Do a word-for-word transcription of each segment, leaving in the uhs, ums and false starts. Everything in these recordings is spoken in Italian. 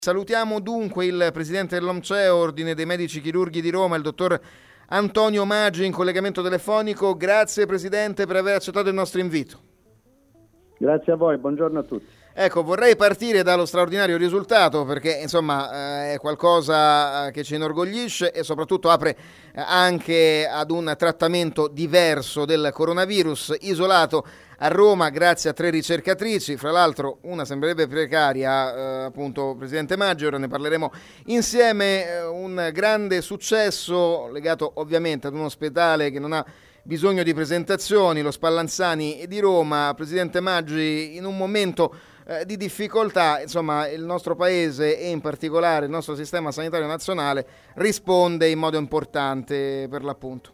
Salutiamo dunque il presidente dell'O M C E, Ordine dei Medici Chirurghi di Roma, il dottor Antonio Maggi, in collegamento telefonico. Grazie Presidente per aver accettato il nostro invito. Grazie a voi, buongiorno a tutti. Ecco, vorrei partire dallo straordinario risultato perché insomma eh, è qualcosa che ci inorgoglisce e soprattutto apre eh, anche ad un trattamento diverso del coronavirus, isolato a Roma grazie a tre ricercatrici, fra l'altro una sembrerebbe precaria, eh, appunto Presidente Maggi, ora ne parleremo insieme, eh, un grande successo legato ovviamente ad un ospedale che non ha bisogno di presentazioni, lo Spallanzani di Roma. Presidente Maggi, in un momento eh, di difficoltà, insomma, il nostro paese e in particolare il nostro sistema sanitario nazionale risponde in modo importante per l'appunto.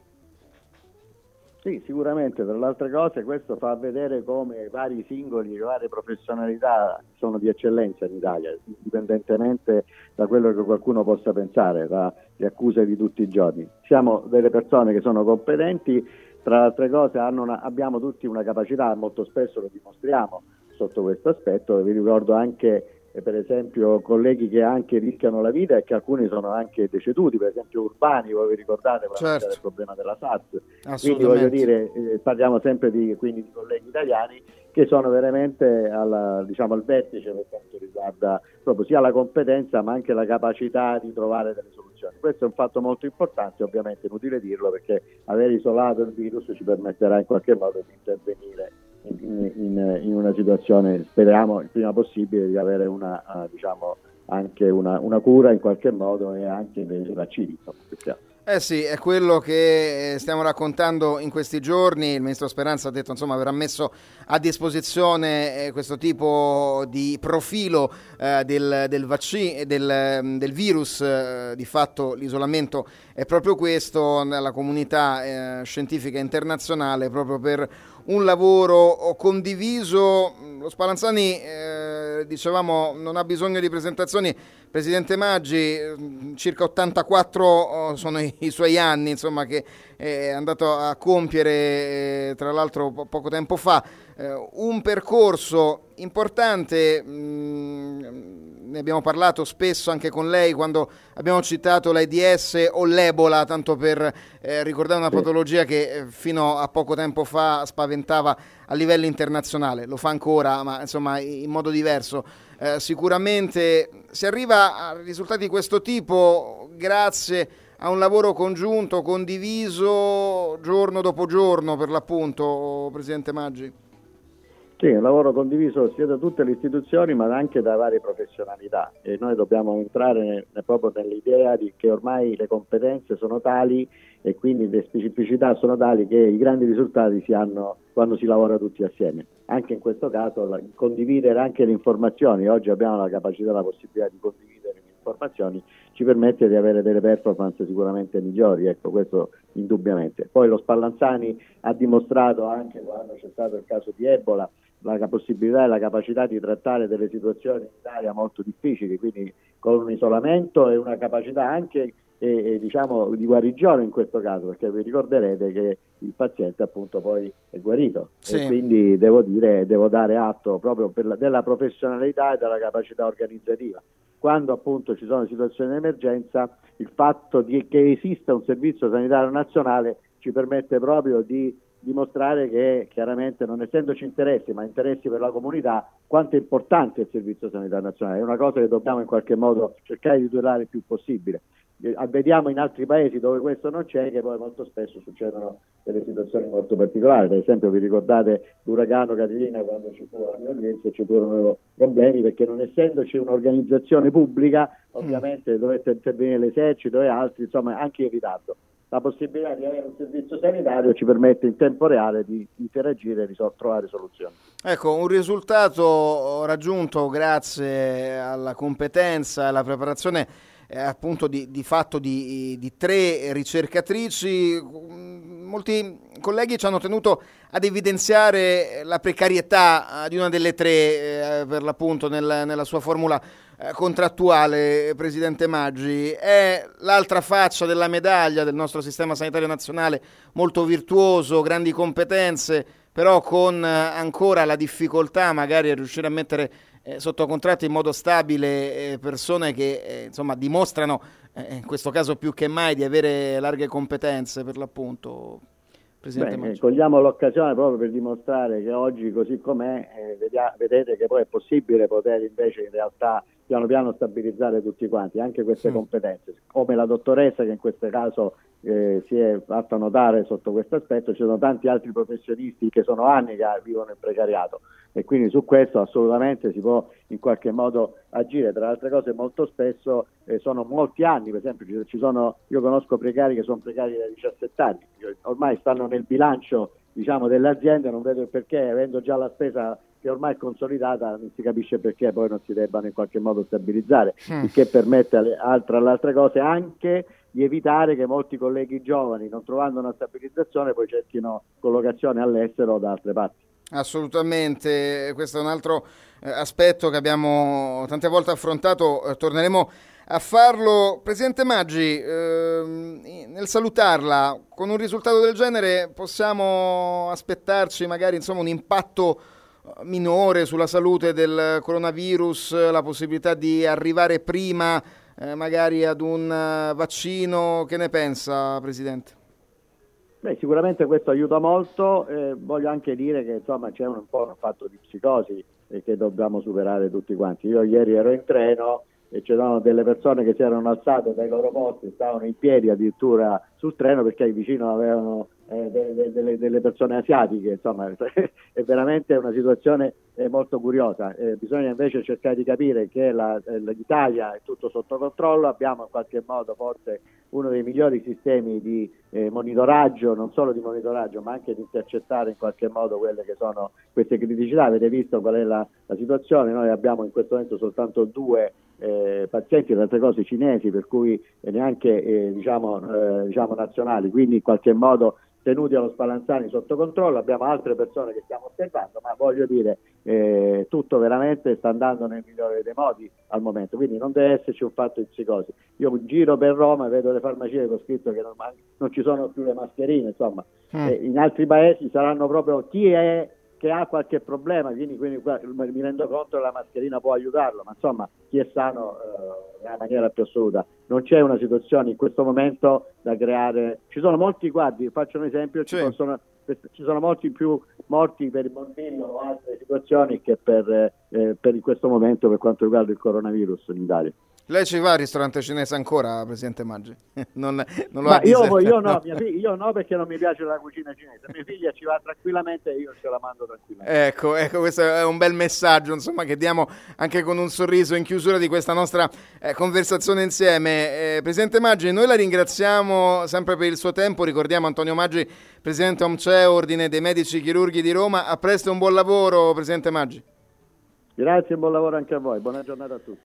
Sì, sicuramente, tra le altre cose questo fa vedere come vari singoli, varie professionalità sono di eccellenza in Italia, indipendentemente da quello che qualcuno possa pensare, dalle accuse di tutti i giorni. Siamo delle persone che sono competenti, tra le altre cose hanno una, abbiamo tutti una capacità, molto spesso lo dimostriamo sotto questo aspetto. Vi ricordo anche eh, per esempio colleghi che anche rischiano la vita e che alcuni sono anche deceduti, per esempio Urbani, voi vi ricordate certo. del problema della S A S, quindi voglio dire, eh, parliamo sempre di, quindi, di colleghi italiani che sono veramente alla, diciamo, al vertice per quanto riguarda proprio sia la competenza ma anche la capacità di trovare delle soluzioni. Questo è un fatto molto importante, ovviamente inutile dirlo perché aver isolato il virus ci permetterà in qualche modo di intervenire in, in, in una situazione, speriamo il prima possibile, di avere una, uh, diciamo, anche una, una cura in qualche modo e anche dei vaccini. Insomma, Eh sì, è quello che stiamo raccontando in questi giorni. Il ministro Speranza ha detto, insomma, avrà messo a disposizione eh, questo tipo di profilo eh, del, del vaccino, del, del virus. Eh, di fatto l'isolamento è proprio questo nella comunità eh, scientifica internazionale, proprio per un lavoro condiviso. Lo Spallanzani, eh, dicevamo, non ha bisogno di presentazioni. Presidente Maggi, circa ottantaquattro sono i, i suoi anni, insomma, che è andato a compiere, eh, tra l'altro po- poco tempo fa, eh, un percorso importante. Mh, ne abbiamo parlato spesso anche con lei quando abbiamo citato l'AIDS o l'Ebola, tanto per eh, ricordare una patologia che eh, fino a poco tempo fa spaventava a livello internazionale. Lo fa ancora, ma insomma in modo diverso. Eh, sicuramente si arriva a risultati di questo tipo grazie a un lavoro congiunto, condiviso giorno dopo giorno, per l'appunto, Presidente Maggi. Sì, un lavoro condiviso sia da tutte le istituzioni ma anche da varie professionalità, e noi dobbiamo entrare nel, proprio nell'idea di che ormai le competenze sono tali e quindi le specificità sono tali che i grandi risultati si hanno quando si lavora tutti assieme. Anche in questo caso la, condividere anche le informazioni, oggi abbiamo la capacità, la possibilità di condividere le informazioni, ci permette di avere delle performance sicuramente migliori, ecco, questo indubbiamente. Poi lo Spallanzani ha dimostrato anche quando c'è stato il caso di Ebola la possibilità e la capacità di trattare delle situazioni in Italia molto difficili, quindi con un isolamento e una capacità anche e, e, diciamo di guarigione in questo caso, perché vi ricorderete che il paziente appunto poi è guarito. Sì. E quindi devo dire, devo dare atto proprio per la, della professionalità e della capacità organizzativa. Quando appunto ci sono situazioni di emergenza, il fatto di, che esista un servizio sanitario nazionale ci permette proprio di dimostrare che chiaramente, non essendoci interessi ma interessi per la comunità, quanto è importante il servizio sanitario nazionale. È una cosa che dobbiamo in qualche modo cercare di tutelare il più possibile. Vediamo in altri paesi dove questo non c'è che poi molto spesso succedono delle situazioni molto particolari. Per esempio vi ricordate l'uragano Caterina, quando ci fu la violenza, ci furono problemi perché non essendoci un'organizzazione pubblica ovviamente mm. dovette intervenire l'esercito e altri, insomma anche in ritardo. La possibilità di avere un servizio sanitario ci permette in tempo reale di interagire e di trovare soluzioni. Ecco, un risultato raggiunto grazie alla competenza e alla preparazione eh, appunto di, di fatto di, di tre ricercatrici. Molti colleghi ci hanno tenuto ad evidenziare la precarietà di una delle tre eh, per l'appunto nel, nella sua formula eh, contrattuale, Presidente Maggi. È l'altra faccia della medaglia del nostro sistema sanitario nazionale, molto virtuoso, grandi competenze, però con ancora la difficoltà magari a riuscire a mettere eh, sotto contratto in modo stabile eh, persone che eh, insomma dimostrano eh, in questo caso più che mai di avere larghe competenze, per l'appunto. Presidente Beh, cogliamo l'occasione proprio per dimostrare che oggi, così com'è, eh, vedia- vedete che poi è possibile poter invece in realtà piano piano stabilizzare tutti quanti, anche queste mm. competenze, come la dottoressa che in questo caso eh, si è fatta notare sotto questo aspetto. Ci sono tanti altri professionisti che sono anni che vivono in precariato e quindi su questo assolutamente si può in qualche modo agire. Tra le altre cose molto spesso eh, sono molti anni, per esempio ci sono, io conosco precari che sono precari da diciassette anni, ormai stanno nel bilancio, diciamo, delle aziende, non vedo il perché, avendo già la spesa che ormai è consolidata, non si capisce perché poi non si debbano in qualche modo stabilizzare, mm. il che permette alle altre, alle altre cose anche di evitare che molti colleghi giovani, non trovando una stabilizzazione, poi cerchino collocazione all'estero o da altre parti. Assolutamente, questo è un altro eh, aspetto che abbiamo tante volte affrontato, eh, torneremo a farlo. Presidente Maggi, eh, nel salutarla, con un risultato del genere possiamo aspettarci magari insomma un impatto minore sulla salute del coronavirus, la possibilità di arrivare prima eh, magari ad un uh, vaccino? Che ne pensa, Presidente? Beh, sicuramente questo aiuta molto, eh, voglio anche dire che insomma c'è un po' un fatto di psicosi eh, che dobbiamo superare tutti quanti. Io ieri ero in treno e c'erano delle persone che si erano alzate dai loro posti, stavano in piedi addirittura sul treno perché vicino avevano eh, delle, delle, delle persone asiatiche, insomma è veramente una situazione eh, molto curiosa. Eh, bisogna invece cercare di capire che la, eh, l'Italia è tutto sotto controllo, abbiamo in qualche modo forse uno dei migliori sistemi di eh, monitoraggio, non solo di monitoraggio ma anche di intercettare in qualche modo quelle che sono queste criticità. Avete visto qual è la, la situazione, noi abbiamo in questo momento soltanto due eh, pazienti, tra altre cose cinesi, per cui eh, neanche eh, diciamo, eh, diciamo nazionali, quindi in qualche modo tenuti allo Spallanzani sotto controllo. Abbiamo altre persone che stiamo osservando, ma voglio dire eh, tutto veramente sta andando nel migliore dei modi al momento, quindi non deve esserci un fatto di psicosi. Io giro per Roma e vedo le farmacie che ho scritto che non, non ci sono più le mascherine, insomma mm. eh, in altri paesi saranno proprio chi è che ha qualche problema, quindi, quindi mi rendo conto che la mascherina può aiutarlo, ma insomma chi è sano eh, nella maniera più assoluta. Non c'è una situazione in questo momento da creare, ci sono molti, guardi, faccio un esempio, ci, sì. possono, ci sono molti più morti per il morbillo o altre situazioni che per, eh, per in questo momento per quanto riguarda il coronavirus in Italia. Lei ci va al ristorante cinese ancora, Presidente Maggi? non, non lo Ma ha io, io, no, no. Mia figlia, io no, perché non mi piace la cucina cinese. Mia figlia ci va tranquillamente e io ce la mando tranquillamente. Ecco, ecco, questo è un bel messaggio, insomma, che diamo anche con un sorriso in chiusura di questa nostra eh, conversazione insieme. Eh, Presidente Maggi, noi la ringraziamo sempre per il suo tempo. Ricordiamo Antonio Maggi, Presidente OMCEO, Ordine dei Medici Chirurghi di Roma. A presto, un buon lavoro, Presidente Maggi. Grazie e buon lavoro anche a voi. Buona giornata a tutti.